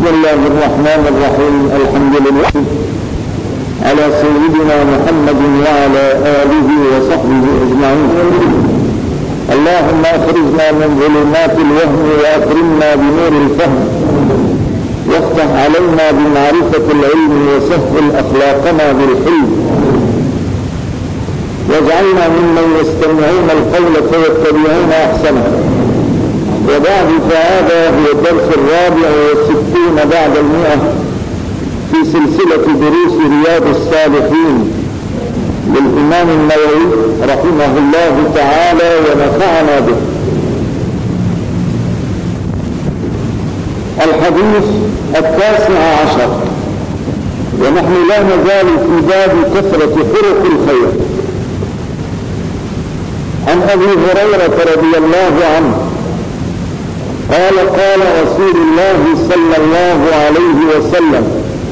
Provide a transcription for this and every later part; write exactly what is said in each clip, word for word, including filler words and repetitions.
بسم الله الرحمن الرحيم. الحمد لله على سيدنا محمد وعلى آله وصحبه أجمعين. اللهم أخرجنا من ظلمات الوهم وأكرمنا بنور الفهم، وافتح علينا بمعرفة العلم وسهل أخلاقنا بالحلم، واجعلنا ممن يستمعون القول فيتبعون أحسنه. وبعد، فهذا هو الدرس الرابع والستون بعد المئة في سلسلة دروس رياض الصالحين للإمام النووي رحمه الله تعالى ونفعنا به. الحديث التاسع عشر، ونحن لا نزال في باب كثرة طرق الخير. عن أبي هريرة رضي الله عنه قال قال رسول الله صلى الله عليه وسلم: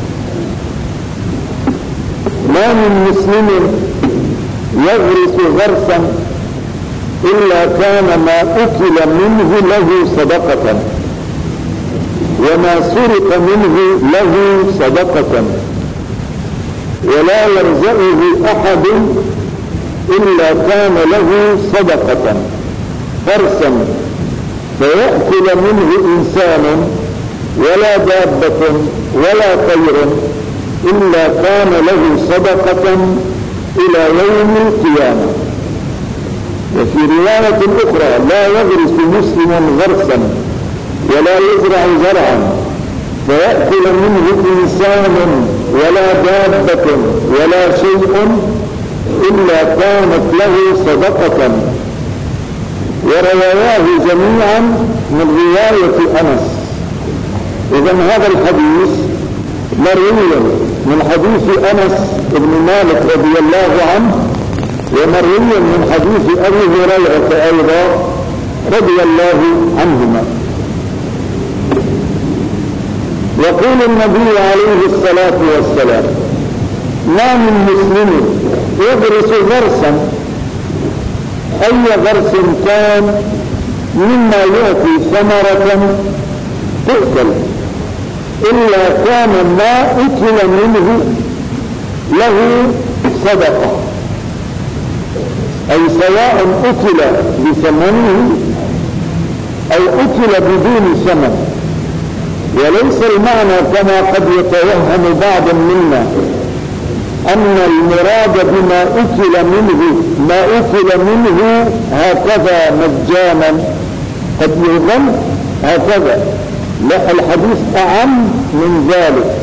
ما من مسلم يغرس غرسا إلا كان ما أكل منه له صدقة، وما سرق منه له صدقة، ولا يرزقه أحد إلا كان له صدقة غرسا فيأكل منه إنسان ولا دابة ولا طير إلا كان له صدقة إلى يوم القيامة. وفي رواية أخرى: لا يغرس مسلم غرسا ولا يزرع زرعا فيأكل منه إنسان ولا دابة ولا شيء إلا كانت له صدقة. ورواياه جميعا من رواية أنس. إذن هذا الحديث مروي من حديث أنس بن مالك رضي الله عنه، ومروي من حديث أبي هريرة أيضا رضي الله عنهما. يقول النبي عليه الصلاة والسلام: ما من مسلم يغرس غرسا، أي غرس كان، مما يعطي ثمرة تؤكل، إلا كان ما أكل منه له صدقة، أي سواء أكل بثمنه أو أكل بدون ثمن. وليس المعنى كما قد يتوهم بعض منا أن المراد بما أكل منه ما أكل منه هكذا مجانا، قد يظن هكذا. لا، الحديث أعم من ذلك.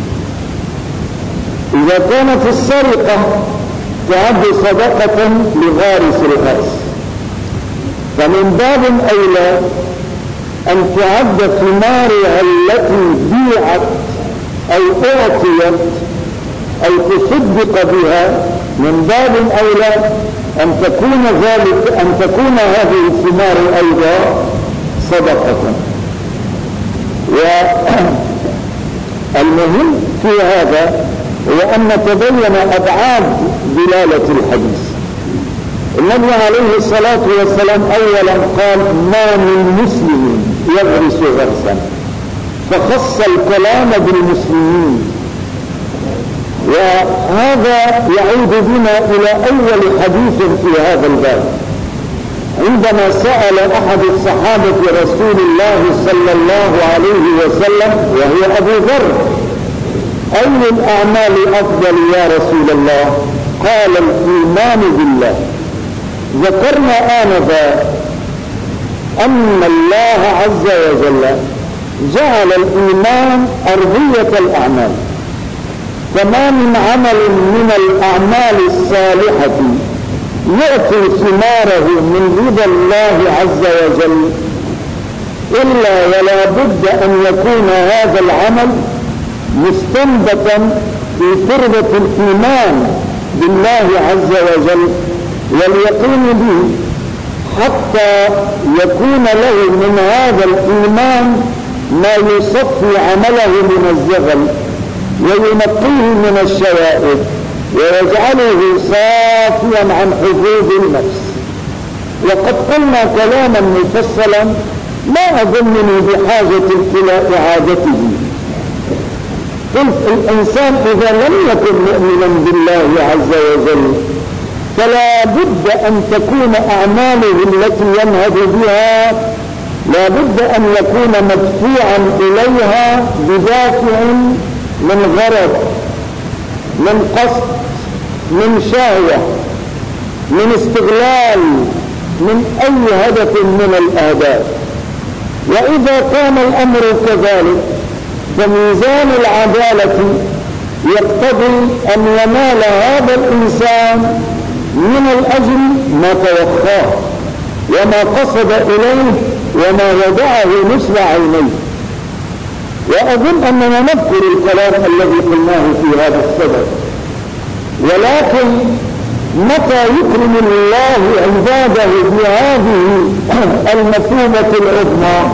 إذا كانت السرقة تعد صدقة لغارس الغرس، فمن باب أولى أن تعد ثمارها التي بيعت أو أعطيت أو تصدق بها، من باب أولى أن تكون ذلك أن تكون هذه الثمار أيضا صدقة. والمهم في هذا هو أن نتبين أبعاد دلالة الحديث. النبي عليه الصلاة والسلام أولا قال: ما من مسلم يغرس غرسا، فخص الكلام بالمسلمين. وهذا يعود بنا إلى أول حديث في هذا الباب، عندما سأل أحد الصحابة رسول الله صلى الله عليه وسلم وهو أبو ذر: أي الأعمال أفضل يا رسول الله؟ قال: الإيمان بالله. ذكرنا آنذا أن الله عز وجل جعل الإيمان أرضية الأعمال، فما من عمل من الأعمال الصالحة يأتي ثماره من رضا الله عز وجل إلا ولا بد أن يكون هذا العمل مستنبطا في تربة الإيمان بالله عز وجل واليقين به، حتى يكون له من هذا الإيمان ما يصفي عمله من الزغل وينقيه من الشوائب ويجعله صافيا عن حظوظ النفس. وقد قلنا كلاما مفصلا لا أظنني بحاجة إلى إعادته، قلت الإنسان إذا لم يكن مؤمنا بالله عز وجل فلا بد أن تكون أعماله التي ينهج بها لا بد أن يكون مدفوعا إليها بدافع من غرض، من قصد، من شهوة، من استغلال، من أي هدف من الأهداف. وإذا كان الأمر كذلك فميزان العدالة يقتضي أن ينال هذا الإنسان من الأجر ما توقاه وما قصد إليه وما وضعه نصب عينيه. وأظن أننا نذكر الكلام الذي قلناه في هذا السبب. ولكن متى يكرم الله عباده بهذه المثوبة العظمى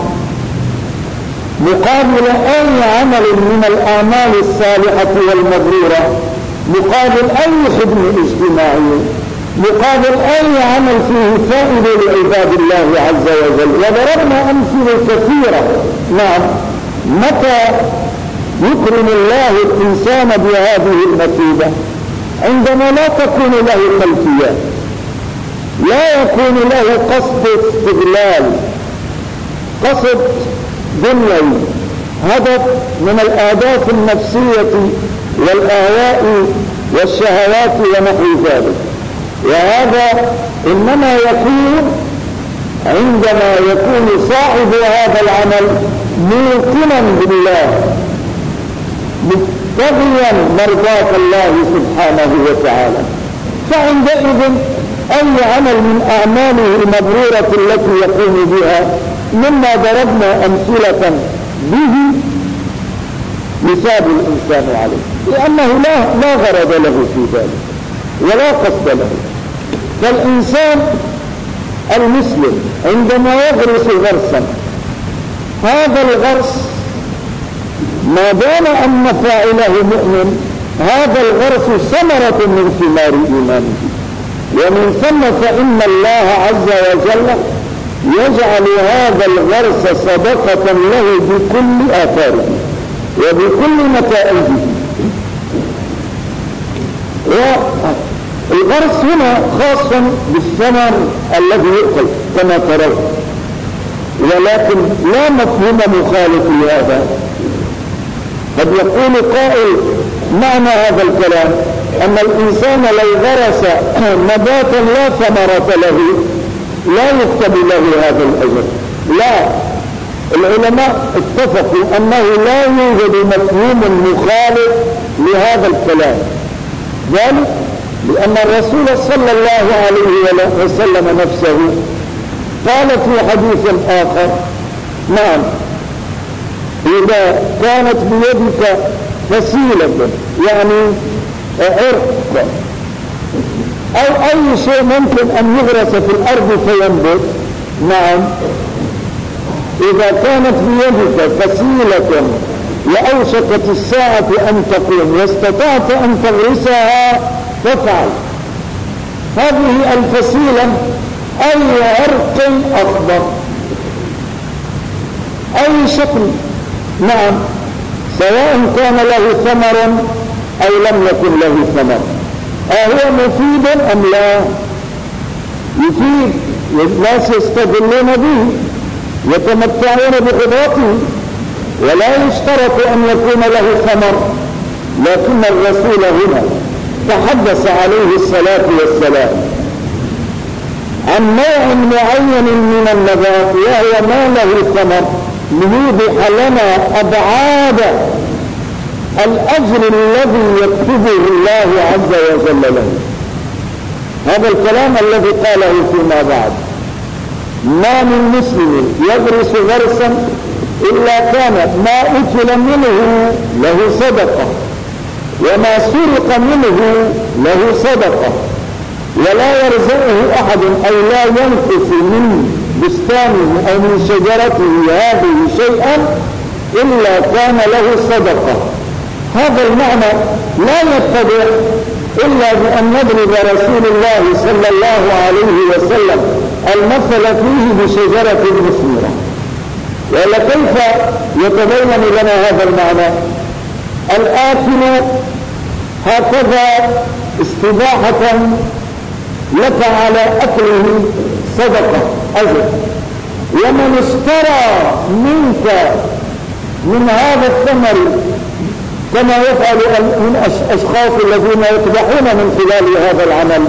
مقابل أي عمل من الأعمال الصالحة والمبرورة، مقابل أي خدمة اجتماعية، مقابل أي عمل فيه فائدة لعباد الله عز وجل. وضربنا أمثلة كثيرة. نعم، متى يكرم الله الإنسان بهذه المثوبة؟ عندما لا تكون له خلفيات، لا يكون له قصد استغلال، قصد دنيوي، هدف من الأهداف النفسية والآواء والشهوات ونحو ذلك. وهذا إنما يكون عندما يكون صاحب هذا العمل موقنا بالله مبتغيا مرضاة الله سبحانه وتعالى، فعندئذ أي عمل من أعماله المبرورة التي يقوم بها مما ضربنا أمثلة به يثاب الإنسان عليه، لأنه لا, لا غرض له في ذلك ولا قصد له. فالإنسان المسلم عندما يغرس غرسا، هذا الغرس ما دام أن فاعله مؤمن هذا الغرس ثمرة من ثمار إيمانه، ومن ثم فإن الله عز وجل يجعل هذا الغرس صدقة له بكل آثاره وبكل نتائجه. والغرس هنا خاص بالثمر الذي يؤكل كما ترون، ولكن لا مفهوم مخالف لهذا. قد يقول قائل معنى هذا الكلام أن الإنسان لو غرس نباتا لا ثمرة له لا يكتب له هذا الأجر. لا، العلماء اتفقوا أنه لا يوجد مفهوم مخالف لهذا الكلام، ذلك لأن الرسول صلى الله عليه وسلم نفسه قال في حديث آخر: نعم، إذا كانت بيدك فسيلة يعني عرق أو أي شيء ممكن أن يغرس في الأرض فينبت، نعم، إذا كانت بيدك فسيلة وأوشكت الساعة أن تقوم واستطعت أن تغرسها فافعل. هذه الفسيلة أي عرق أخضر، أي شكل، نعم، سواء كان له ثمر أو لم يكن له ثمر، أهو مفيد أم لا؟ يفيد، الناس يستدلون به، يتمتعون بقدرته، ولا يشترط أن يكون له ثمر. لكن الرسول هنا تحدث عليه الصلاة والسلام عن نوع معين من النبات وهو ما له ثمر، ليوضح لنا أبعاد الأجر الذي يكتبه الله عز وجل له. هذا الكلام الذي قاله فيما بعد: ما من مسلم يغرس غرسا إلا كان ما أكل منه له صدقة، وما سرق منه له صدقة، ولا يرزقه أحد أو لا ينقص من بستانه أو من شجرته هذه شيئا إلا كان له صدقة. هذا المعنى لا يتبع إلا بأن يضرب رسول الله صلى الله عليه وسلم المثل فيه بشجرة مثمرة. ولا كيف يتبين لنا هذا المعنى؟ الآكل هكذا استباحة لك على أكله صدقة أجر، ومن اشترى منك من هذا الثمر كما يفعل من أشخاص الذين يتبعون من خلال هذا العمل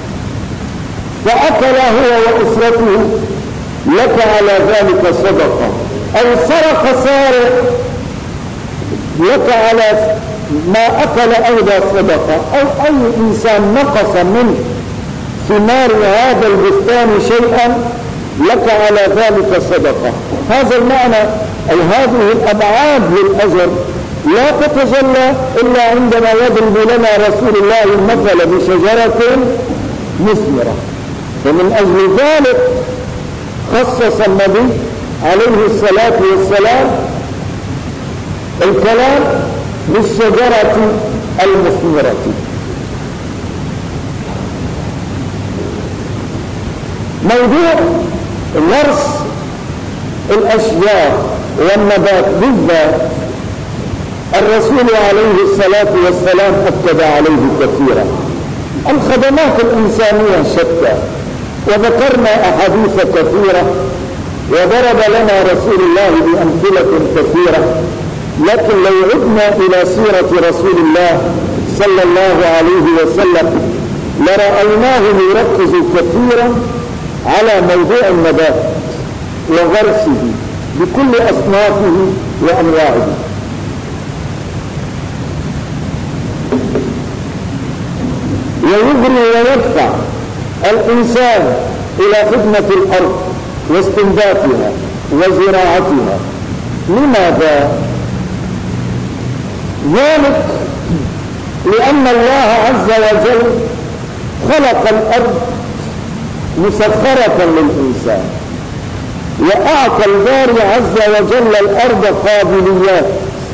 فأكل هو وأسرته لك على ذلك صدقة، أو سرق سارق لك على ما أكل أيضا صدقة، أو أي إنسان نقص من ثمار هذا البستان شيئا لك على ذلك صدقة. هذا المعنى أي هذه الأبعاد للأجر لا تتجلى إلا عندما يضرب لنا رسول الله المثل بشجرة مثمرة. فمن أجل ذلك خصص النبي عليه الصلاة والسلام الكلام بالشجرة المثمرة. موضوع غرس الأشجار والنبات بالذات الرسول عليه الصلاة والسلام أكد عليه كثيرا. الخدمات الإنسانية شتى، وذكرنا أحاديث كثيرة وضرب لنا رسول الله بأمثلة كثيرة، لكن لو عدنا إلى سيرة رسول الله صلى الله عليه وسلم لرأيناه يركز كثيرا على موضوع النبات وغرسه بكل أصنافه وأنواعه. ويغري ويدفع الإنسان إلى خدمة الأرض واستنباتها وزراعتها. لماذا؟ ذلك لأن الله عز وجل خلق الأرض مسخرة للإنسان، وأعطى الباري عز وجل الأرض قابليات،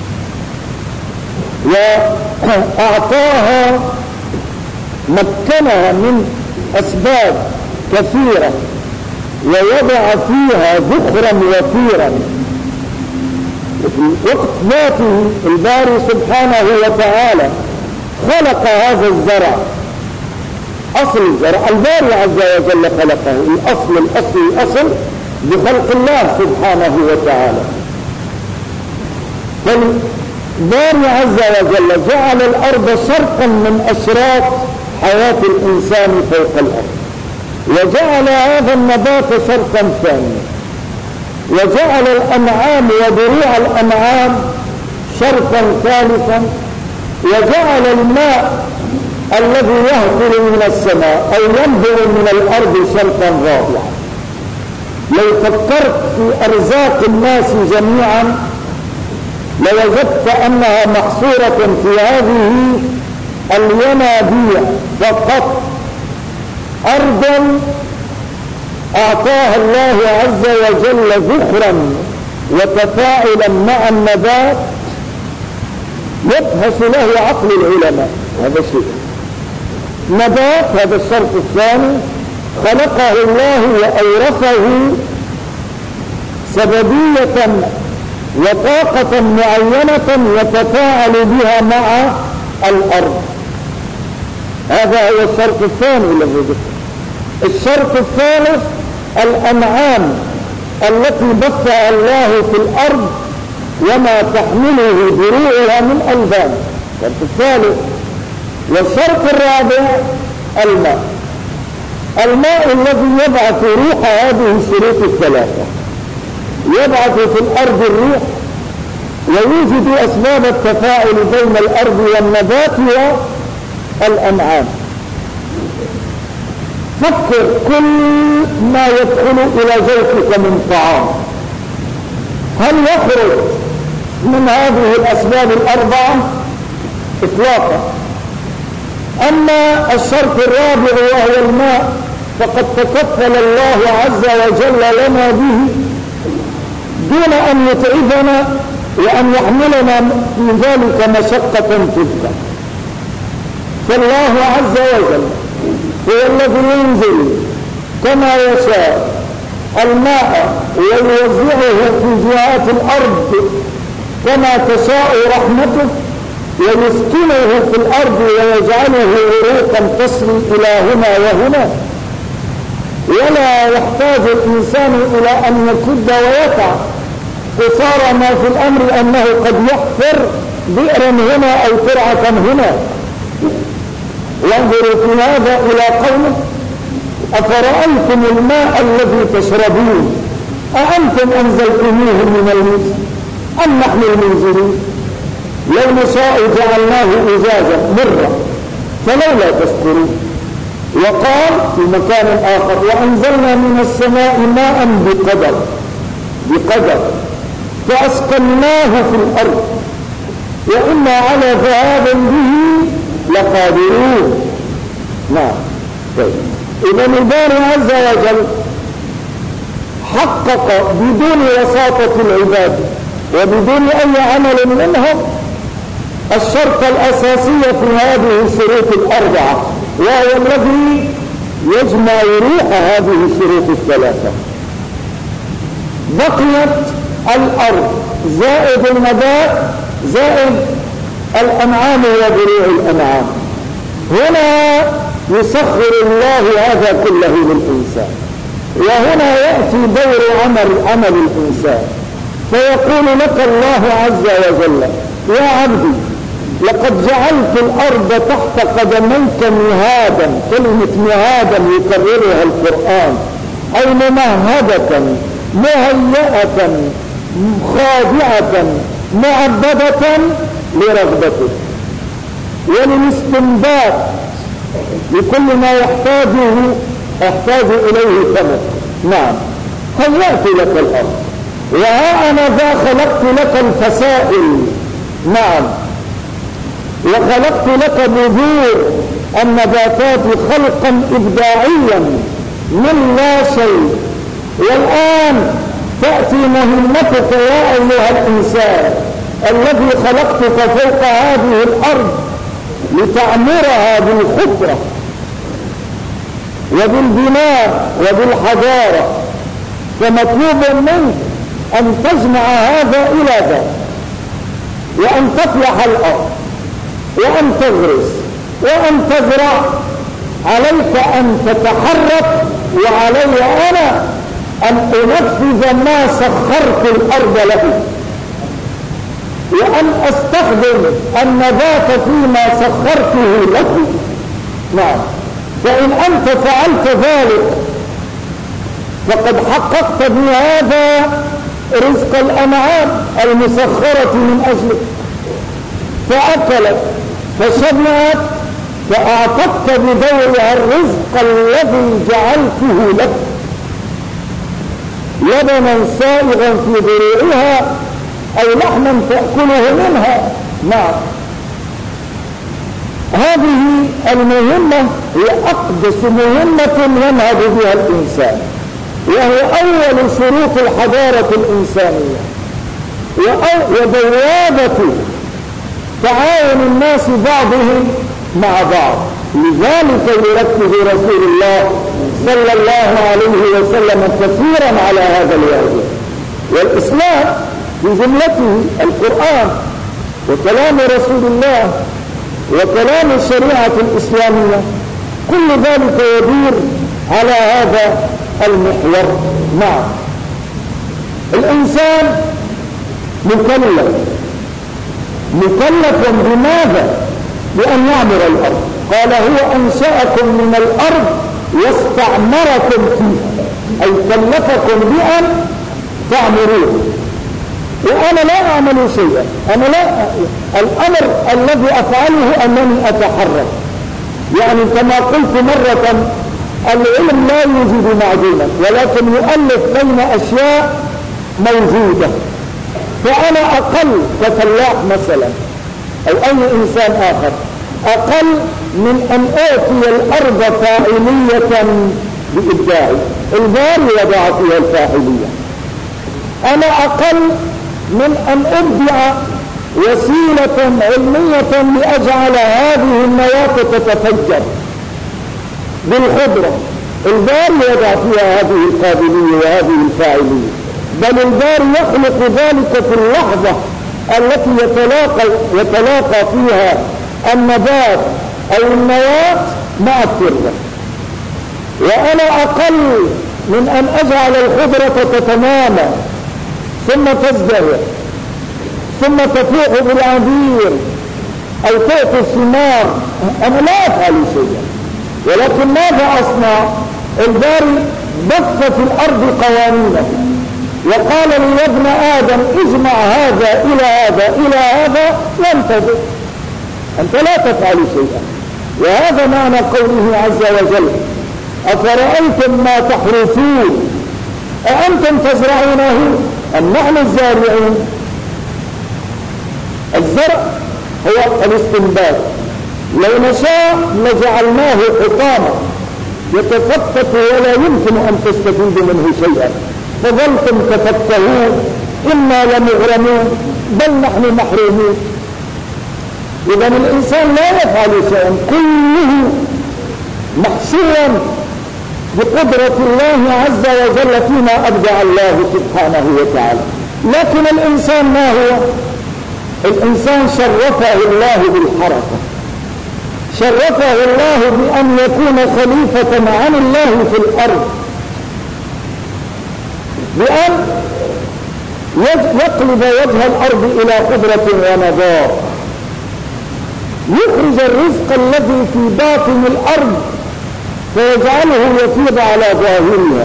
وأعطاها مكنها من أسباب كثيرة، ووضع فيها ذخرا وفيرا. وفي وقت ذاته الباري سبحانه وتعالى خلق هذا الزرع، أصل الزرع الباري عز وجل خلقه، الأصل الأصل الأصل بخلق الله سبحانه وتعالى. فالباري عز وجل جعل الأرض شرطا من أشراط حياة الإنسان فوق الأرض، وجعل هذا النبات شرطا ثانيا، وجعل الأنعام ودروع الأنعام شرطا ثالثا، وجعل الماء الذي يهطل من السماء أو ينبع من الأرض شرطا رابعا. لو فكرت في أرزاق الناس جميعا لوجدت أنها محصورة في هذه الينابيع فقط. أرضا أعطاها الله عز وجل ذخرا وتفاعلا مع النبات يبحث له عقل العلماء. هذا شيء نبات، هذا الشرط الثاني، خلقه الله وأورثه سببية وطاقة معينة يتفاعل بها مع الأرض. هذا هو الشرط الثاني الذي ذكر. الشرط الثالث الأنعام التي بثها الله في الأرض وما تحمله دروعها من ألبان. الشرط الثالث. والشرط الرابع الماء، الماء الذي يبعث روح هذه الشروط الثلاثة، يبعث في الأرض الروح، ويوجد أسباب التفاعل بين الأرض والنبات والأنعام. فكر كل ما يدخل إلى جوفك من طعام هل يخرج من هذه الأسباب الأربعة؟ إطلاقا. أما الشرط الرابع وهو الماء فقد تكفل الله عز وجل لنا به دون أن يتعبنا وأن يحملنا في ذلك مشقة تلك. فالله عز وجل هو الذي ينزل كما يشاء الماء ويوزعه في جهات الأرض كما تشاء رحمته، ويسكنه في الأرض ويجعله عروقا تصل إلى هنا وهنا، ولا يحتاج الإنسان إلى أن يكد ويقع. قصارى ما في الأمر أنه قد يحفر بئرا هنا أو ترعة هنا. وانظروا في هذا إلى قوله: أفرأيتم الماء الذي تشربون أأنتم أنزلتموه من المزن أم نحن المنزلون؟ لو نشاء جعلناه إجازا مرة فلولا تشكرون. وقال في مكان آخر: وأنزلنا من السماء ماء بقدر بقدر فأسكناه في الأرض وإنا على ذهاب به لقادرون. نعم. طيب، إذا الباري عز وجل حقق بدون وساطة العباد وبدون أي عمل منهم الشرط الأساسي في هذه الشروط الأربعة، وهو الذي يجمع روح هذه الشروط الثلاثة. بقيت الأرض زائد النبات زائد الأنعام وضروع الأنعام. هنا يسخر الله هذا كله للإنسان، وهنا يأتي دور عمل عمل الإنسان، فيقول لك الله عز وجل: يا عبدي لقد جعلت الأرض تحت قدميك مهادا. كلمة مهادا يكررها القرآن، أي ممهدة مهيئة خاضعة معبدة لرغبته وللاستنباط لكل ما يحتاجه يحتاج إليه ثمر. نعم، هيأت لك الأرض، وها أنا ذا خلقت لك الفسائل. نعم، وخلقت لك بذور النباتات خلقا إبداعيا من لا شيء. والآن تأتي مهمتك يا أيها الإنسان الذي خلقتك فوق هذه الأرض لتعمرها بالخضرة وبالبناء وبالحضارة، فمطلوب منك أن تجمع هذا إلى ذا، وأن تفلح الأرض، وأن تغرس، وأن تزرع. عليك أن تتحرك، وعلي أنا أن أنفذ ما سخرت الأرض له، وأن أستخدم النبات فيما سخرته له. نعم، فإن أنت فعلت ذلك فقد حققت بهذا رزق الأنعام المسخرة من أجلك، فأكلت فشبعت فأعطتك بدورها الرزق الذي جعلته لك، لبنا سائغا في ضروعها أو لحما تأكله منها. نعم، هذه المهمة هي أقدس مهمة ينهض بها الإنسان، وهي أول شروط الحضارة الإنسانية وبوابة تعاون الناس بعضهم مع بعض. لذلك يركز رسول الله صلى الله عليه وسلم كثيرا على هذا الواجب. والإسلام بجملته القرآن وكلام رسول الله وكلام الشريعة الإسلامية، كل ذلك يدور على هذا المحور. نعم، الإنسان مكلف مكلف بماذا؟ بأن يعمر الأرض. قال: هو أنشأكم من الأرض واستعمركم فيها، أي كلفكم بأن تعمروه، وأنا لا أعمل شيئا. أنا لا الأمر الذي أفعله أنني أتحرك. يعني كما قلت مرة، العلم لا يوجد معدوما، ولكن يؤلف بين أشياء موجودة. فأنا أقل كفلاح مثلا أو أي إنسان آخر أقل من أن أعطي الأرض فاعلية بإبداعي. الباري وضع فيها الفاعلية. أنا أقل من أن أبدع وسيلة علمية لأجعل هذه النواة تتفجر بالخضرة. الباري وضع فيها هذه القابلية وهذه الفاعلية، بل الباري يخلق ذلك في اللحظة التي يتلاقى, يتلاقى فيها النبات أو النواة مع التربة. وأنا أقل من أن أجعل الخضرة تتنامى ثم تزدهر ثم تفوح بالعبير أو تأتي الثمار، أنا لا أفعل شيئا. ولكن ماذا أصنع؟ الباري بث في الأرض قوانينه وقال لي يا ابن آدم اجمع هذا إلى هذا إلى هذا وانتظر، أنت لا تفعل شيئا. وهذا معنى قوله عز وجل أفرأيتم ما تحرثون أأنتم تزرعونه أم نحن الزارعون؟ الزرع هو الاستنبات، لو نشاء لجعلناه حطاما يتفتت ولا يمكن أن تستفيد منه شيئا، فظلتم تفكهون إنا لمغرمون بل نحن محرومون. إذا الإنسان لا يفعل شيئا، كله محصورا بقدرة الله عز وجل فيما أبدع الله سبحانه وتعالى. لكن الإنسان ما هو؟ الإنسان شرفه الله بالحركة، شرفه الله بأن يكون خليفة عن الله في الأرض، بأن يقلب وجه الأرض إلى قدرة ونضار، يخرج الرزق الذي في باطن الأرض فيجعله يفيض على ظاهرها،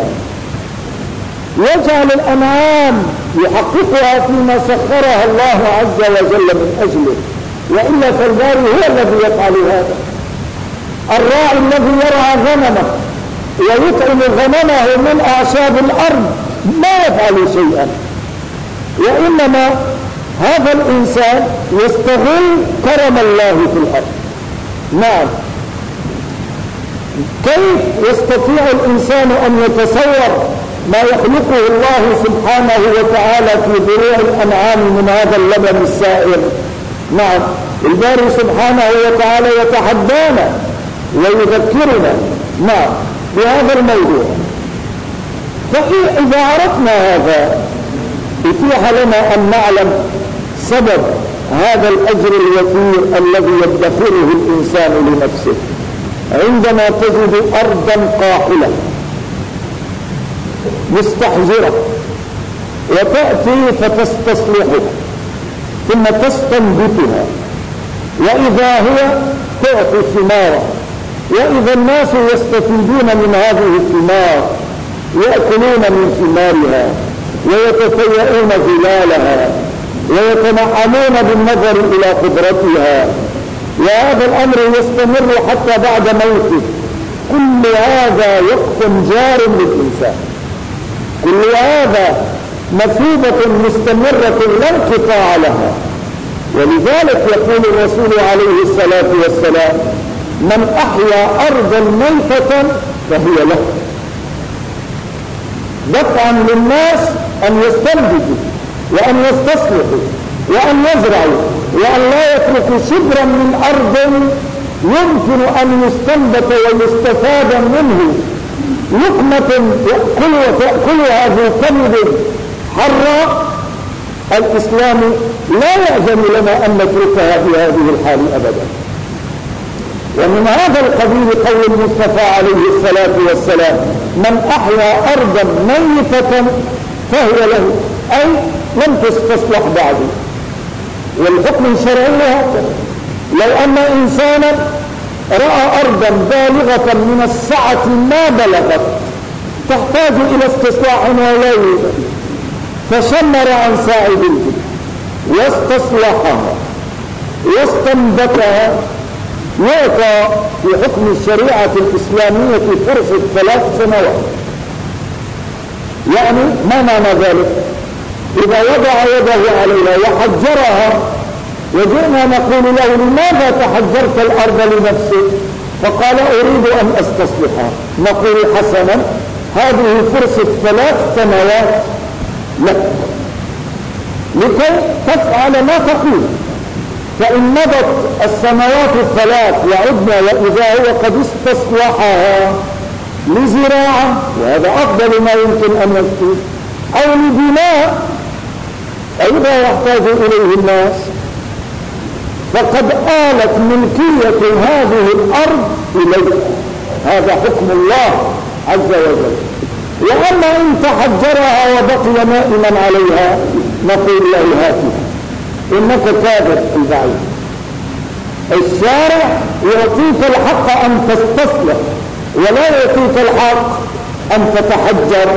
يجعل الأنعام يحققها فيما سخرها الله عز وجل من أجله، وإلا فالباري هو الذي يفعل هذا. الراعي الذي يرعى غنمه ويطعم غنمه من أعشاب الأرض ما يفعل شيئا، وإنما هذا الإنسان يستغل كرم الله في الأرض. نعم، كيف يستطيع الإنسان أن يتصور ما يخلقه الله سبحانه وتعالى في ضروع الأنعام من هذا اللبن السائر؟ نعم، الباري سبحانه وتعالى يتحدانا ويذكرنا نعم بهذا الموضوع. فإذا عرفنا هذا اتيح لنا أن نعلم سبب هذا الأجر الوفير الذي يدخره الإنسان لنفسه. عندما تجد أرضا قاحلة مستحجرة وتأتي فتستصلحها ثم تستنبتها، وإذا هي تعطي ثمارا، وإذا الناس يستفيدون من هذه الثمار، يأكلون من ثمارها ويتفيئون ظلالها ويتنعمون بالنظر إلى قدرتها، وهذا الأمر يستمر حتى بعد موته. كل هذا وقت جار للإنسان، كل هذا مثوبة مستمرة لا انقطاع لها. ولذلك يقول الرسول عليه الصلاة والسلام من أحيا أرضا ميتة فهي له، دفعا للناس أن يستنبتوا وأن يستصلحوا وأن يزرعوا، وأن لا يتركوا شبرا من أرض يمكن أن يستنبت ويستفاد منه لقمة تأكلها ذو كبد حراء. الإسلام لا يأذن لنا أن نتركها في هذه الحال أبدا. ومن هذا القبيل قول المصطفى عليه الصلاة والسلام من أحيا أرضا ميتة فهي له، أي لم تستصلح بعد. والحكم الشرعي هكذا، لو أن إنسانا رأى أرضا بالغة من السعة ما بلغت تحتاج إلى استصلاح ولا يوجد، فشمر عن ساعد الجد واستصلحها واستنبتها، يعطى في حكم الشريعة الإسلامية فرصة ثلاث سنوات. يعني ما معنى ذلك؟ إذا وضع يده عليها وحجرها وجئنا نقول له لماذا تحجرت الأرض لنفسك؟ فقال أريد أن أستصلحها، نقول حسنا هذه فرصة ثلاث سنوات لك لكي تفعل ما تقول. فإن مضت السنوات الثلاث وعدنا وإذا هو قد استصلحها لزراعة، وهذا أفضل ما يمكن أن يكون، أو لبناء، أيضا يحتاج إليه الناس، فقد آلت ملكية هذه الأرض إليه، هذا حكم الله عز وجل. وأما إن تحجرها وبقي نائما عليها نقول له هاتها إنك كاذب البعيد. الشارع يعطيك الحق أن تستصلح ولا يعطيك الحق أن تتحجر.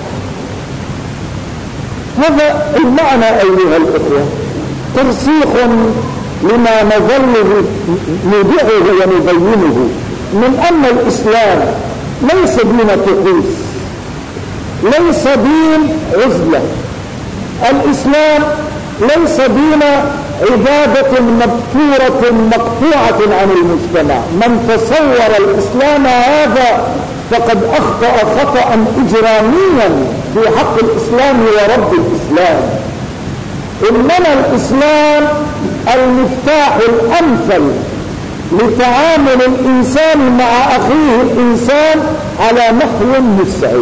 هذا المعنى أيها الأخوة، ترسيخ لما نظل نبيعه ونبينه من أن الإسلام ليس دين طقوس، ليس دين عزلة. الإسلام ليس دين عبادة مبتورة مقطوعة عن المجتمع. من تصور الإسلام هذا فقد أخطأ خطأ إجراميا في حق الإسلام ورب الإسلام. إنما الإسلام المفتاح الأمثل لتعامل الإنسان مع أخيه الإنسان على نحو مسعد.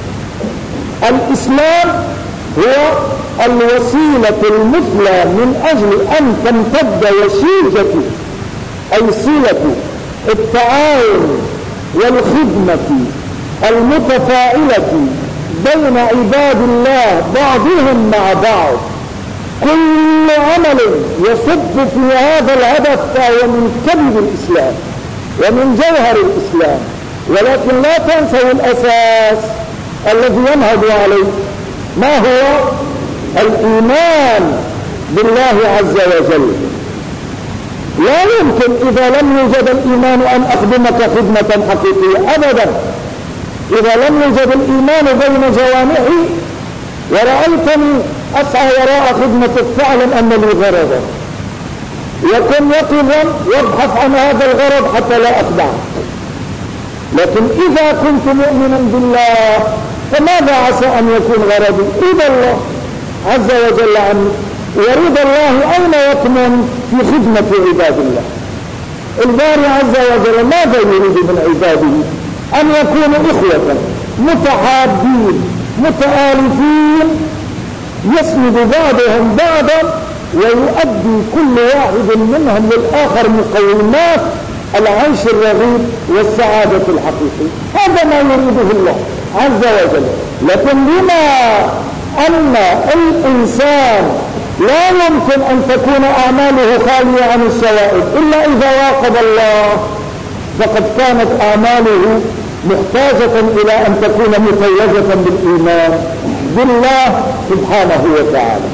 الإسلام هو الوسيلة المثلى من أجل أن تمتد وشيجة أي صلة التعاون والخدمة المتفاعلة بين عباد الله بعضهم مع بعض. كل عمل يصب في هذا الهدف فهو من كبد الإسلام ومن جوهر الإسلام، ولكن لا تنسوا الأساس الذي ينهض عليه، ما هو؟ الإيمان بالله عز وجل. لا يمكن إذا لم يوجد الإيمان أن أخدمك خدمة حقيقية أبدا. إذا لم يوجد الإيمان بين جوانحي ورأيتني أسعى وراء خدمتك فاعلم أن لي غرضا، يكن يقظا وابحث عن هذا الغرض حتى لا أخدعك. لكن إذا كنت مؤمنا بالله فماذا عسى أن يكون غرضي؟ رضا الله عز وجل عني. ورضا الله أين يكمن؟ في خدمة عباد الله. الباري عز وجل ماذا يريد من عباده؟ أن يكونوا إخوة متحابين متآلفين يسند بعضهم بعضا ويؤدي كل واحد منهم للآخر مقومات العيش الرغيد والسعادة الحقيقية. هذا ما يريده الله عز وجل. لكن بما أن الإنسان لا يمكن أن تكون أعماله خالية عن الشوائب إلا إذا راقب الله، فقد كانت أعماله محتاجة إلى أن تكون متوجة بالإيمان بالله سبحانه وتعالى.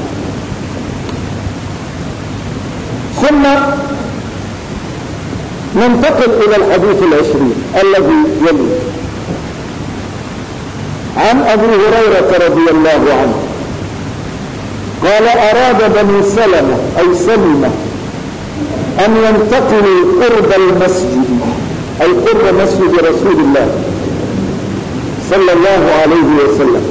ثم ننتقل إلى الحديث العشرين الذي يلي عن أبي هريرة رضي الله عنه قال: أراد بني سلمة أي سلمة أن ينتقلوا قرب المسجد أي قرب مسجد رسول الله صلى الله عليه وسلم،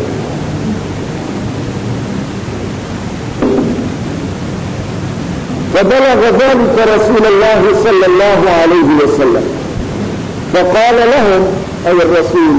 فبلغ ذلك رسول الله صلى الله عليه وسلم فقال لهم أي الرسول: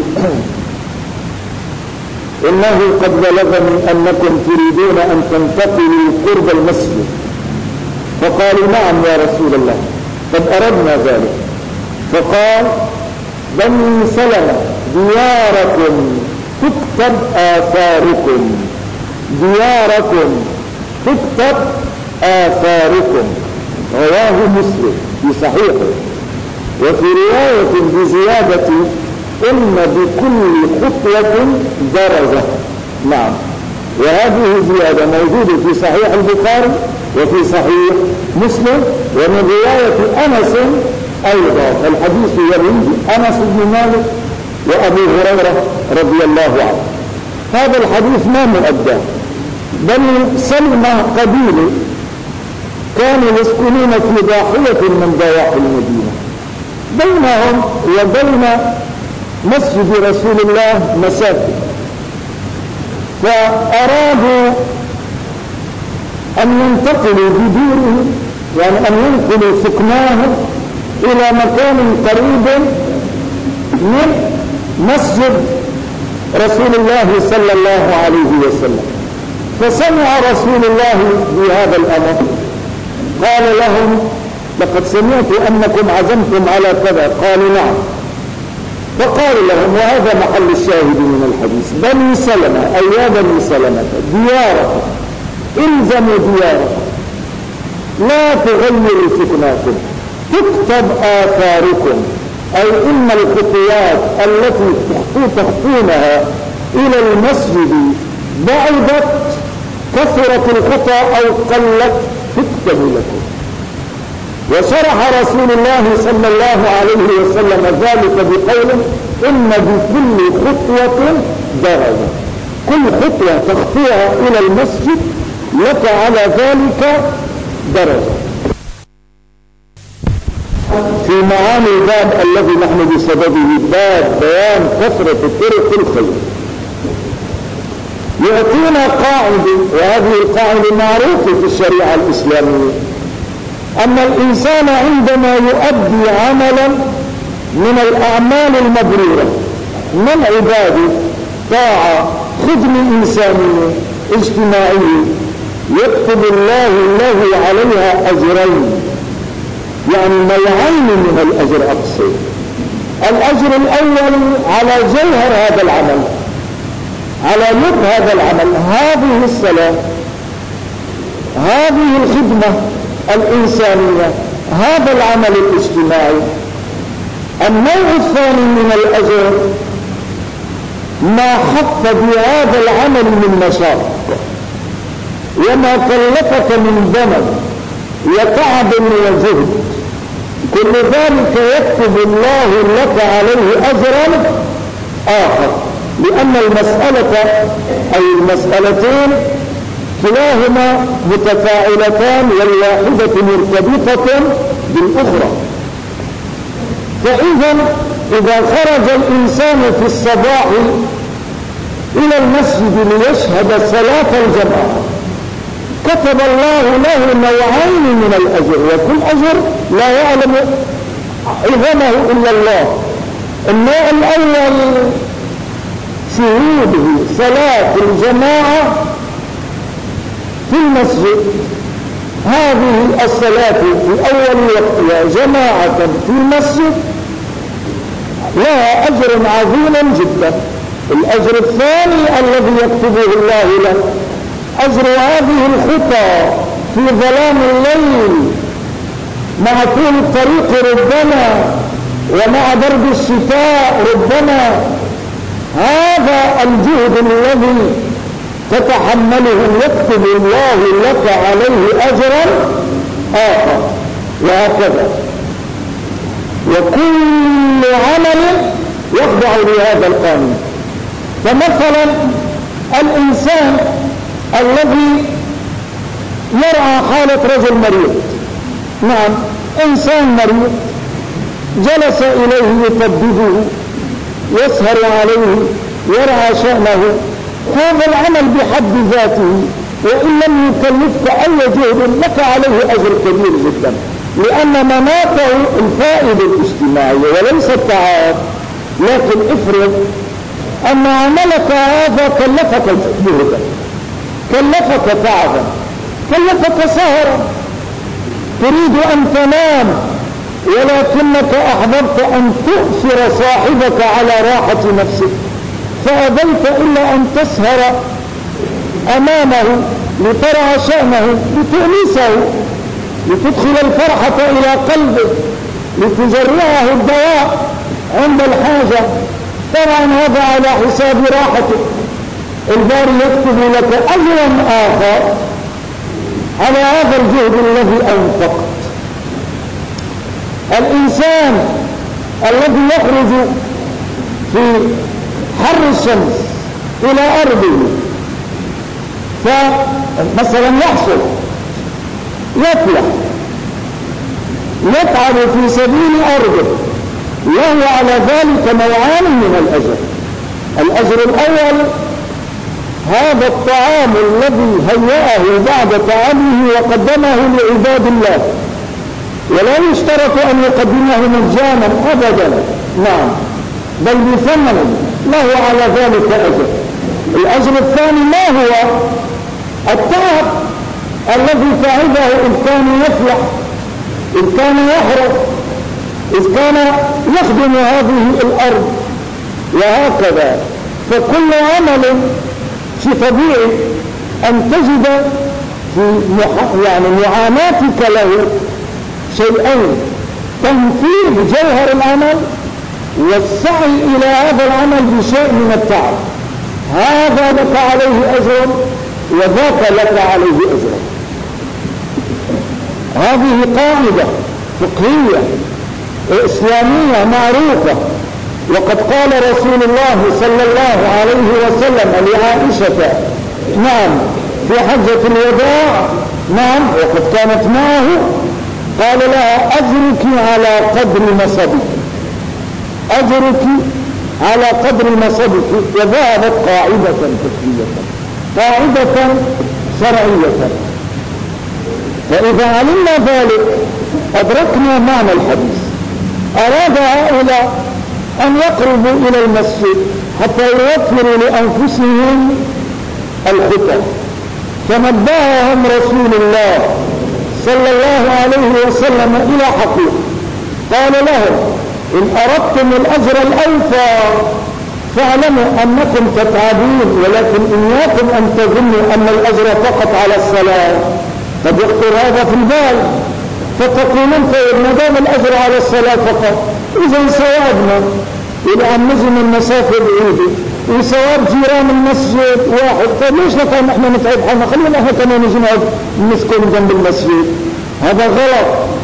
إنه قد بلغني أنكم تريدون أن تنتقلوا قرب المسجد. فقالوا: نعم يا رسول الله قد أردنا ذلك. فقال: بني سلمة دياركم تكتب آثاركم، دياركم تكتب آثاركم. رواه مسلم في صحيحه. وفي رواية بزيادة: إن بكل خطوة درجة. نعم، وهذه زيادة موجودة في صحيح البخاري وفي صحيح مسلم ومن رواية أنس أيضا. الحديث يروي أنس بن مالك وأبي هريرة رضي الله عنه. هذا الحديث ما مؤدى. بني سلمة قبيلة كانوا يسكنون في ضاحية من ضواحي المدينة، بينهم وبين مسجد رسول الله مساجد، فأرادوا أن ينتقلوا بدورهم، يعني أن ينقلوا سكناهم إلى مكان قريب من مسجد رسول الله صلى الله عليه وسلم. فسمع رسول الله بهذا الأمر قال لهم لقد سمعت أنكم عزمتم على كذا. قالوا نعم. فقال لهم وهذا محل الشاهد من الحديث: بني سلمة أي يا بني سلمة دياركم الزموا دياركم لا تغيروا فتناكم تكتب آثاركم، أي إن الخطوات التي تخطونها إلى المسجد بعدت كثرت الخطى أو قلت تكتب لكم. وشرح رسول الله صلى الله عليه وسلم ذلك بقوله: إن بكل خطوة درجة، كل خطوة تخطوها إلى المسجد لك على ذلك درجة. في معاني الباب الذي نحن بصدده باب بيان كثرة طرق الخير يعطينا قاعدة، وهذه القاعدة معروفة في الشريعة الإسلامية، أن الإنسان عندما يؤدي عملا من الأعمال المبرورة من عبادة طاعة خدمة إنسانية اجتماعية يكتب الله له عليها أجرين، يعني نوعين من الأجر أقصد. الأجر الأول على جوهر هذا العمل، على لب هذا العمل، هذه الصلاة، هذه الخدمة الإنسانية، هذا العمل الاجتماعي. النوع الثاني من الأجر ما حط بهذا العمل من مشاق وما كلفك من دم وتعب وجهد، كل ذلك يكتب الله لك عليه أجرا آخر، لأن المسألة أي المسألتين كلاهما متفاعلتان والواحدة مرتبطة بالأخرى. فإذا إذا خرج الإنسان في الصباح إلى المسجد ليشهد صلاة الجماعة كتب الله له نوعين من الأجر، وكل أجر لا يعلم عظمه إلا الله. النوع الأول شهوده صلاة الجماعة في المسجد، هذه الصلاة في أول وقتها جماعة في المسجد لها أجر عظيم جدا. الأجر الثاني الذي يكتبه الله له أجر هذه الخطى في ظلام الليل مع طول الطريق ربما ومع برد الشتاء ربما، هذا الجهد الذي تتحمله يكتب الله لك عليه أجرا آخر، وهكذا. وكل عمل يخضع لهذا القانون. فمثلا الإنسان الذي يرعى حالة رجل مريض، نعم إنسان مريض جلس إليه يطببه يسهر عليه يرعى شأنه، هذا العمل بحد ذاته وإن لم يكلفك أي جهد لك عليه أجر كبير جدا، لأن مناطه الفائدة الاجتماعية وليس التعب. لكن افرض أن عملك هذا كلفك جهدا، كلفك تعبا، كلفك سهرا، تريد أن تنام ولكنك أحببت أن تؤثر صاحبك على راحة نفسك فأبيت إلا أن تسهر أمامه لترعى شأنه لتؤنسه لتدخل الفرحة إلى قلبه لتجرعه الدواء عند الحاجة. طبعا هذا على حساب راحتك. الباري يكتب لك أجرا آخر على هذا الجهد الذي أنفقت. الإنسان الذي يخرج في حر الشمس إلى أرضه فمثلا يحصل يفلح يتعب في سبيل أرضه، وهو على ذلك نوعان من الأجر. الأجر الأول هذا الطعام الذي هيأه بعد طعامه وقدمه لعباد الله، ولا يشترط أن يقدمه مجانا أبدا، نعم بل بثمن له على ذلك أجر. الأجر الثاني ما هو؟ التعب الذي تعبه إذ كان يفلح، إذ كان يحرث، إذ كان يخدم هذه الأرض، وهكذا. فكل عمل في طبيعي أن تجد في يعني معاناتك له شيئين: تنفيذ جوهر العمل والسعي إلى هذا العمل بشيء من التعب. هذا لك عليه أجر وذاك لك عليه أجر. هذه قاعدة فقهية إسلامية معروفة. وقد قال رسول الله صلى الله عليه وسلم لعائشة نعم في حجة الوداع نعم وقد كانت معه، قال لها: أجرك على قدر نصبك، أجرك على قدر نصبك. وذهبت قاعدة فقهية، قاعدة شرعية. فإذا علمنا ذلك أدركنا معنى الحديث. أراد هؤلاء أن يقربوا إلى المسجد حتى يوفروا لأنفسهم الخطى، فنبههم رسول الله صلى الله عليه وسلم إلى حقيقة. قال لهم: إن أردتم الأجر الأوفى فاعلموا أنكم تتعبون، ولكن إياكم أن تظنوا أن الأجر فقط على الصلاة. قد يخطر هذا في البال فتقولون: طيب ما دام الأجر على الصلاة فقط، إذا ثوابنا إلى أن نزم المسافة بعيدة وثواب جيران المسجد واحد، طيب ليش نقول نحن نتعب حالنا؟ خلينا نحن كمان نجي نقعد نسكن جنب المسجد. هذا غلط.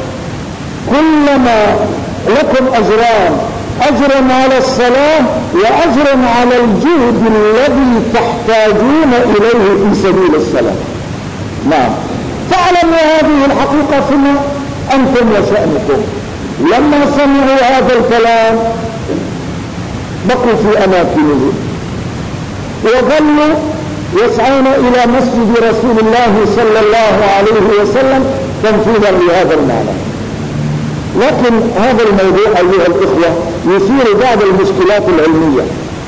كلما لكم أجران: أجر على الصلاة وأجر على الجهد الذي تحتاجون إليه في سبيل الصلاة. نعم. فاعلموا هذه الحقيقة ثم أنتم وشأنكم. لما سمعوا هذا الكلام بقوا في أماكنهم وظلوا يسعون إلى مسجد رسول الله صلى الله عليه وسلم تنفيذا لهذا المعنى. لكن هذا الموضوع أيها الإخوة يثير بعض المشكلات العلمية.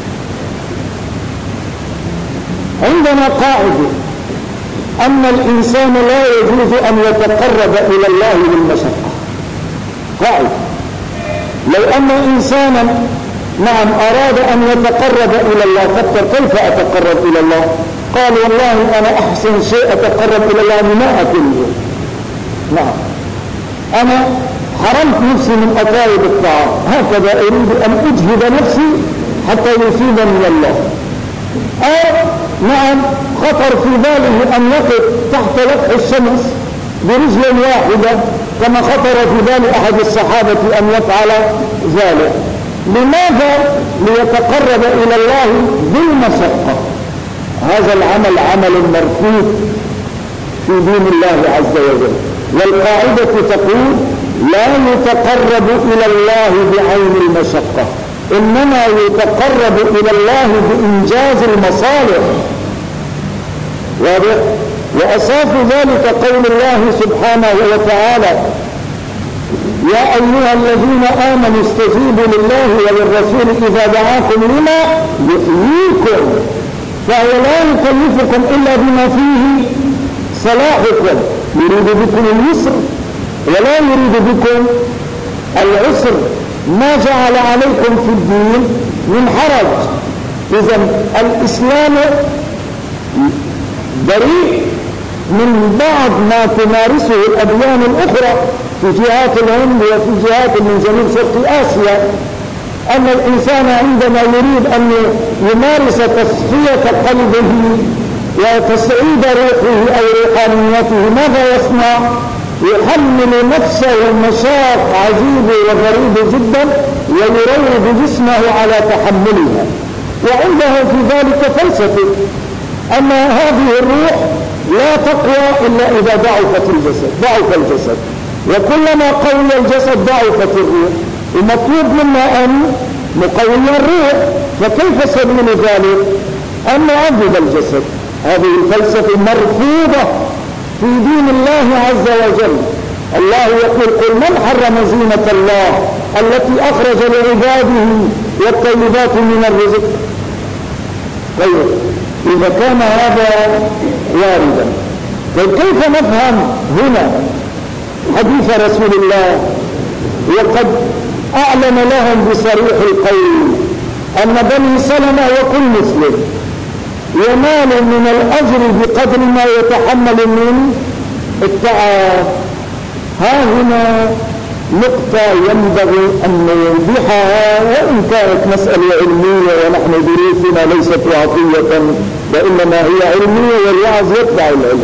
عندنا قاعدة أن الإنسان لا يجوز أن يتقرب إلى الله بالمشقة. قاعدة: لو أن إنسانا نعم أراد أن يتقرب إلى الله، فكر: كيف أتقرب إلى الله؟ قال: والله أنا أحسن شيء أتقرب إلى الله بما أكله. نعم، أنا حرمت نفسي من أطايب الطعام، هكذا أريد أن أجهد نفسي حتى يفيدني الله. أو نعم خطر في باله أن يقف تحت لفح الشمس برجل واحدة كما خطر في بال أحد الصحابة أن يفعل ذلك. لماذا؟ ليتقرب إلى الله بالمشقة. هذا العمل عمل مرفوض في دين الله عز وجل. والقاعدة تقول: لا يتقرب إلى الله بعين المشقة، إنما يتقرب إلى الله بإنجاز المصالح. وأساس ذلك قول الله سبحانه وتعالى: يا أيها الذين آمنوا استجيبوا لله وللرسول إذا دعاكم لما يحييكم. فهو لا يكلفكم إلا بما فيه صلاحكم، يريد بكم اليسر ولا يريد بكم العسر. ما جعل عليكم في الدين من حرج. إذن الإسلام بريء من بعض ما تمارسه الأديان الأخرى في جهات الهند وفي جهات من جنوب شرق آسيا. أن الإنسان عندما يريد أن يمارس تصفية قلبه وتصعيد روحه أو روحانيته ماذا يصنع؟ يحمل نفسه مشاق عجيبة وغريبة جدا ويروض جسمه على تحملها، وعنده في ذلك فلسفة أن هذه الروح لا تقوى إلا إذا ضعفت الجسد ضعف الجسد وكلما قوي الجسد ضعفت الروح، المطلوب منا أن نقوي الروح. فكيف سبيل ذلك؟ أن نعذب الجسد. هذه الفلسفة مرفوضة في دين الله عز وجل. الله يقول: قل من حرم زينة الله التي أخرج لعباده والطيبات من الرزق. طيب إذا كان هذا واردا. طيب كيف نفهم هنا حديث رسول الله وقد أعلن لهم بصريح القول أن بني سلمة وكل مسلم ينال من الأجر بقدر ما يتحمل من التعب. ها هنا نقطة ينبغي أن نوضحها، وإن كانت مسألة علمية ونحن دروسنا ليست وعطية وإنما هي علمية والوعظ يتبع العلم.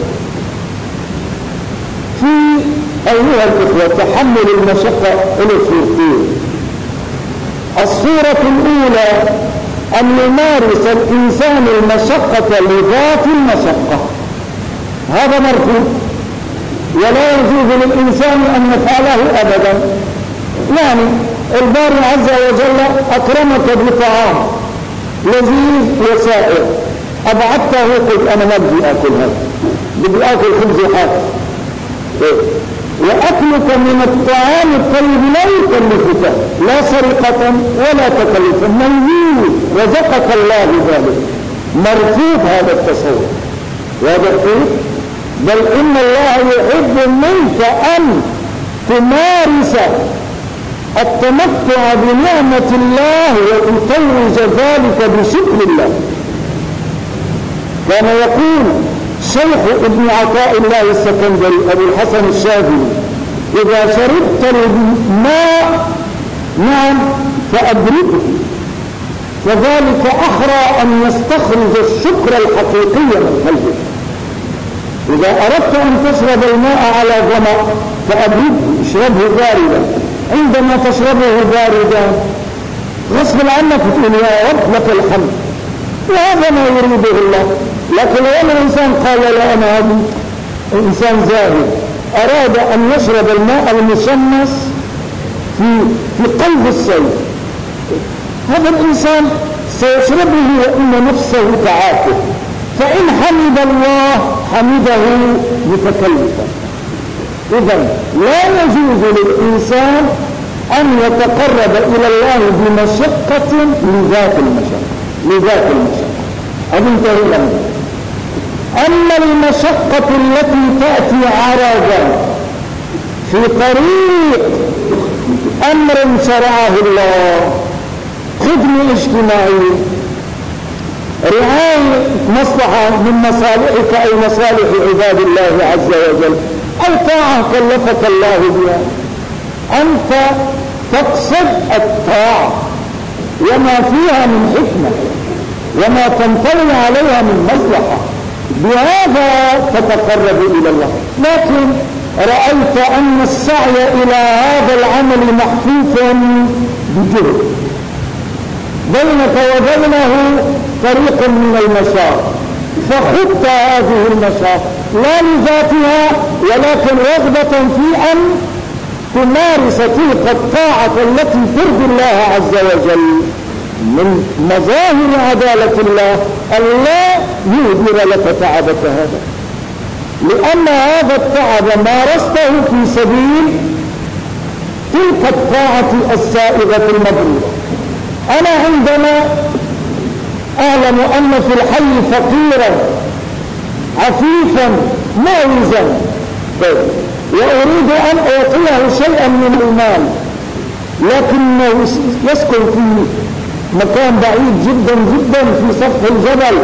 في أيها الإخوة تحمل المشقة إلى صورتين. الصورة الأولى أن يمارس الإنسان المشقة لذات المشقة، هذا مرفوض ولا يجوز للإنسان أن يفعله أبدا. يعني الباري عز وجل أكرمك بطعام لذيذ وسائر، أبعدته قلت أنا ما بدي أكل هذا، بدي أكل خبز حاف. وأكلك من الطعام الطيب لا يكلفك لا سرقة ولا تكلفا، موجود رزقك الله بذلك. مرفوض هذا التصور وهذا الطيب، بل إن الله يحب منك أن تمارس التمتع بنعمة الله وتطوج ذلك بشكر الله. كان يقول شيخ ابن عطاء الله السكندري أبو الحسن الشاذلي: إذا شربت الماء نعم فأبرده، وذلك أحرى أن يستخرج الشكر الحقيقي من قلبك. إذا أردت أن تشرب الماء على ظمأ فأبرده، اشربه باردا. عندما تشربه باردا غصب عنك تقول يا رب لك الحمد، وهذا ما يريده الله. لكن لو أن الإنسان قال لا أنا هذا إنسان زاهد أراد أن يشرب الماء المشمس في في قلب الصيف، هذا الإنسان سيشربه وإن نفسه تعافى، فإن حمد الله حمده متكلفا. إذن لا يجوز للإنسان أن يتقرب إلى الله بمشقة لذات المشقة لذات المشقة هذا انتهي الأمر. أما المشقة التي تأتي عرضا في طريق أمر شرعه الله، خدمة اجتماعية، رعاية مصلحة من مصالحك أو مصالح عباد الله عز وجل، أو طاعة كلفك الله بها، أنت تقصد الطاعة وما فيها من حكمة وما تنطلي عليها من مصلحة، بهذا تتقرب إلى الله. لكن رأيت أن السعي إلى هذا العمل محفوف بجهد، بينك وبينه طريق من المشاق، فخذت هذه المشاق لا لذاتها ولكن رغبة في أن تمارس تلك الطاعة التي ترضي الله عز وجل. من مظاهر عدالة الله ألا يهدر لك تعبك هذا، لأن هذا التعب مارسته في سبيل تلك الطاعة السائغة المبرورة. أنا عندما أعلم أن في الحي فقيرا عفيفا معوزا وأريد أن أعطيه شيئا من المال، لكنه يسكن في مكان بعيد جدا جدا في سفح الجبل،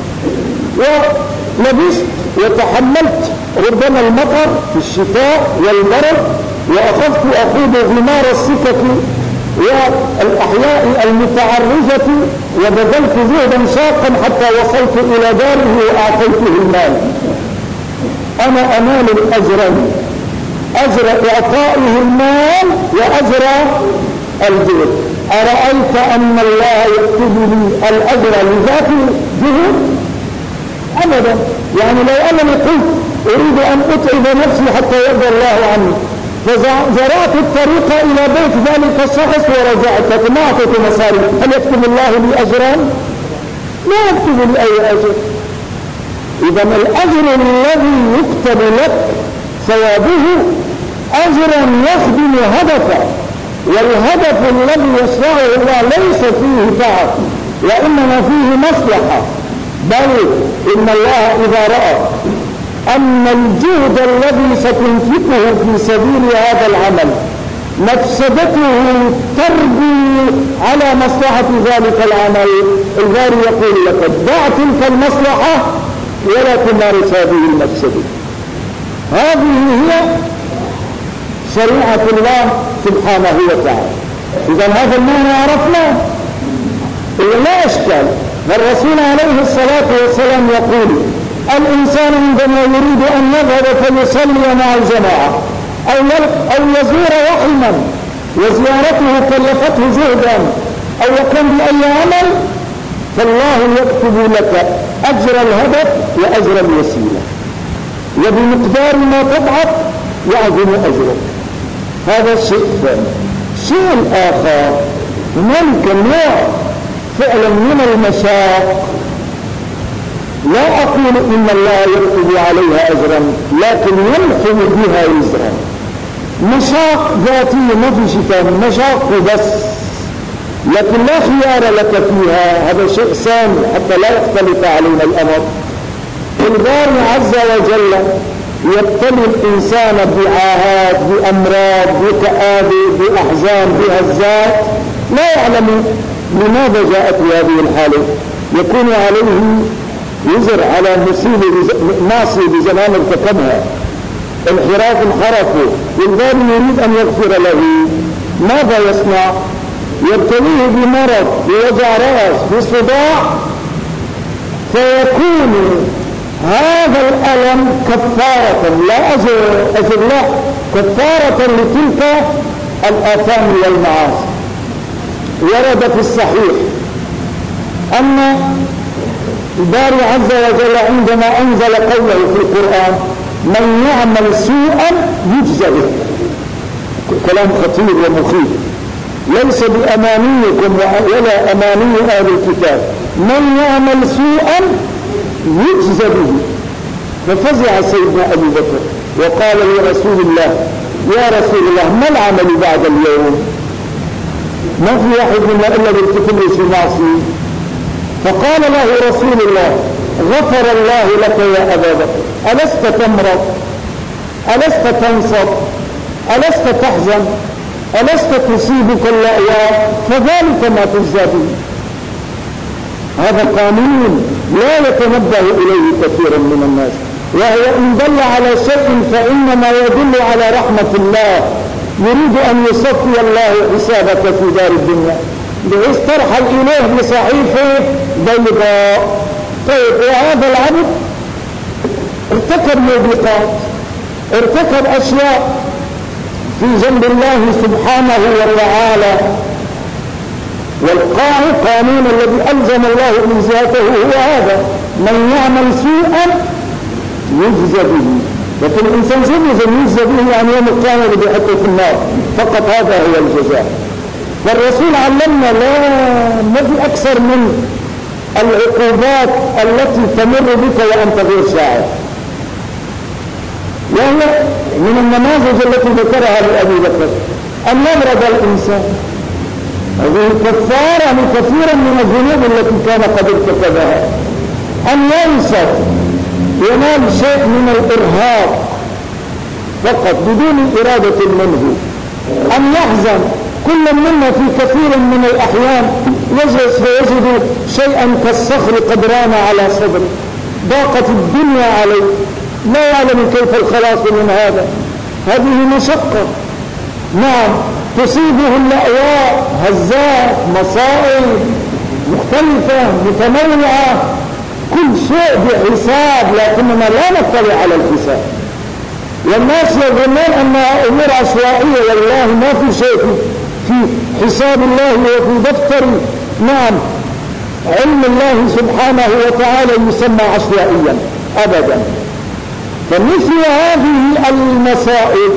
ولبست وتحملت ربما المطر في الشتاء والبرد، وأخذت أخوض غمار السكك والأحياء المتعرجة وبذلت جهدا شاقا حتى وصلت إلى داره وأعطيته المال. أنا أنال الأجرين، أجر إعطائه المال وأجر الجهد. أرأيت أن الله يكتب لي الأجر لذات الجهد؟ أبدا. يعني لو أنني قلت أريد أن أتعب نفسي حتى يرضى الله عني، فزرعت الطريق إلى بيت ذلك الشخص ورجعت ما أعطيت مصاري، هل يكتب الله لي أجرا؟ لا يكتب لي أي أجر. إذا الأجر الذي يكتب لك ثوابه أجرا يخدم هدفا، والهدف الذي يشرعه الله ليس فيه تعب وإنما فيه مصلحة. بل إن الله إذا رأى أن الجهد الذي ستنفقه في سبيل هذا العمل مفسدته تربي على مصلحة ذلك العمل، الباري يقول لك دع تلك المصلحة ولا تمارس هذه المفسدة. هذه هي شريعة الله سبحانه وتعالى. إذا هذا المعنى عرفناه لا إشكال. والرسول عليه الصلاة والسلام يقول الإنسان عندما يريد أن يذهب فيصلي مع الجماعة أو أو يزور رحما وزيارته كلفته جهدا أو يقوم بأي عمل فالله يكتب لك أجر الهدف وأجر الوسيلة، وبمقدار ما تضعف يعظم أجرك. هذا الشيء الثاني. الشيء الآخر هناك نوع فعلا من المشاق لا أقول إن الله يكتب عليها أجرا لكن يلحم بها وزرا. مشاق ذاتية ما في شيء، مشاق بس لكن لا خيار لك فيها. هذا شيء سامي حتى لا يختلف علينا الأمر. الباري عز وجل يبتلي الإنسان بعاهات بأمراض بكآبة بأحزان بهزات لا يعلم لماذا جاءت بهذه الحالة. يكون عليه يزر على مصيبة معصية بزمان ارتكبها، انحراف انحرفه، والباري يريد أن يغفر له. ماذا يصنع؟ يبتليه بمرض بوجع رأس بصداع فيكون هذا الألم كفارة لا أجر أجر لا كفارة لتلك الآثام والمعاصي. ورد في الصحيح أن الباري عز وجل عندما أنزل قوله في القرآن من يعمل سوءا يجزى به، كلام خطير ومخيف ليس بأمانيكم ولا أماني أهل الكتاب، من يعمل سوءا يجزى به. ففزع سيدنا أبي بكر وقال لرسول الله يا رسول الله ما العمل بعد اليوم؟ ما في واحد منا إلا بالكفر في معصية. فقال له رسول الله غفر الله لك يا أبا بكر، ألست تمرض؟ ألست تنصب؟ ألست تحزن؟ ألست تصيبك اللأواء؟ فذلك ما تجزى به. هذا قانون لا يتنبه إليه كثيرا من الناس، وهو إن دل على شيء فإنما يدل على رحمة الله. يريد أن يصفي الله حسابك في دار الدنيا بحيث ترحل إليه بصحيفة بيضاء. طيب وهذا العبد ارتكب موبقات، ارتكب أشياء في جنب الله سبحانه وتعالى، والقانون الذي ألزم الله من ذاته هو هذا من يعمل سوءا يجزى به. لكن الإنسان شو يجزى به عن يوم القيامة اللي بيحطه في النار فقط، هذا هو الجزاء. فالرسول علمنا لا ما في أكثر من العقوبات التي تمر بك وأنت غير شاعر، وهي من النماذج التي ذكرها لأبي بكر أن يمرض الإنسان، هذه كفارة لكثيرا من الذنوب التي كان قد ارتكبها. أن ينسى ينال شيء من الإرهاق فقط بدون إرادة منه، أن يحزن. كل منا في كثير من الأحيان يجلس ويجد شيئا كالصخر قد ران على صدره، ضاقت الدنيا عليه لا يعلم كيف الخلاص من هذا. هذه مشقة، نعم تصيبه اللأواء، هزات، مصائب مختلفة متنوعة، كل شيء بحساب لكننا لا نطلع على الحساب. والناس يظنون أنها أمور عشوائية، والله ما في شيء في حساب الله وفي دفتر نعم علم الله سبحانه وتعالى يسمى عشوائيا أبدا. فمثل هذه المصائب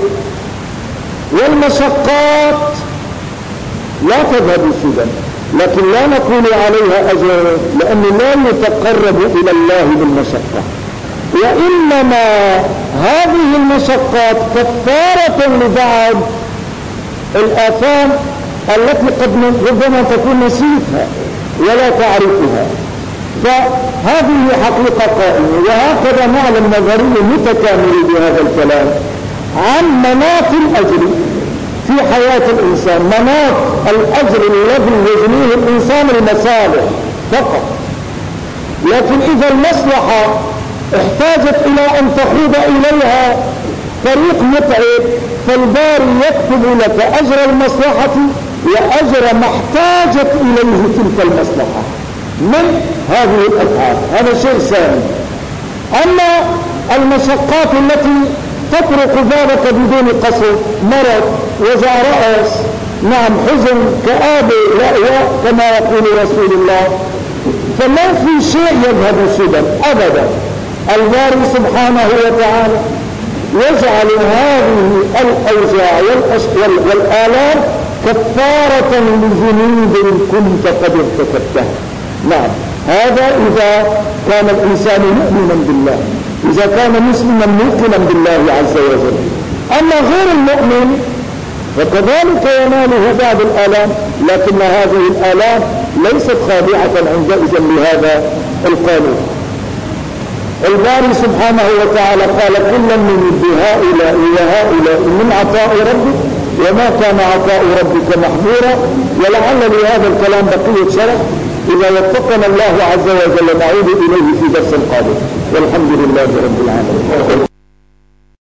والمشقات لا تذهب سدى، لكن لا نقول عليها أجر لأن لا نتقرب إلى الله بالمشقة، وإنما هذه المشقات كفارة لبعض الآثام التي قد ربما تكون نسيتها ولا تعرفها. فهذه حقيقة قائمة. وهكذا نعلم نظرية متكاملة بهذا الكلام عن مناط الأجر في حياة الإنسان. مناط الأجر الذي يجنيه الإنسان المصالح فقط، لكن إذا المصلحة احتاجت إلى أن تخوض إليها طريق متعب، فالباري يكتب لك أجر المصلحة وأجر ما احتاجت إليه تلك المصلحة من هذه الأفعال. هذا شيء ثاني. أما المشقات التي تطرق بابك بدون قصد، مرض، وجع رأس، نعم، حزن، كآبة، لأواء كما يقول رسول الله، فما في شيء يذهب سدى أبدا. الباري سبحانه وتعالى يجعل هذه الأوجاع والآلام كفارة لذنوب كنت قد ارتكبتها. نعم، هذا إذا كان الإنسان مؤمنا بالله، إذا كان مسلما موقنا بالله عز وجل. أما غير المؤمن فكذلك يناله بعض الآلام، لكن هذه الآلام ليست خاضعة عندئذ لهذا القانون. الباري سبحانه وتعالى قال كلا من هؤلاء وهؤلاء من عطاء ربك وما كان عطاء ربك محظورا. ولعل لهذا الكلام بقية شرح إذا وفقنا الله عز وجل نعود إليه في درس قادم، والحمد لله رب العالمين.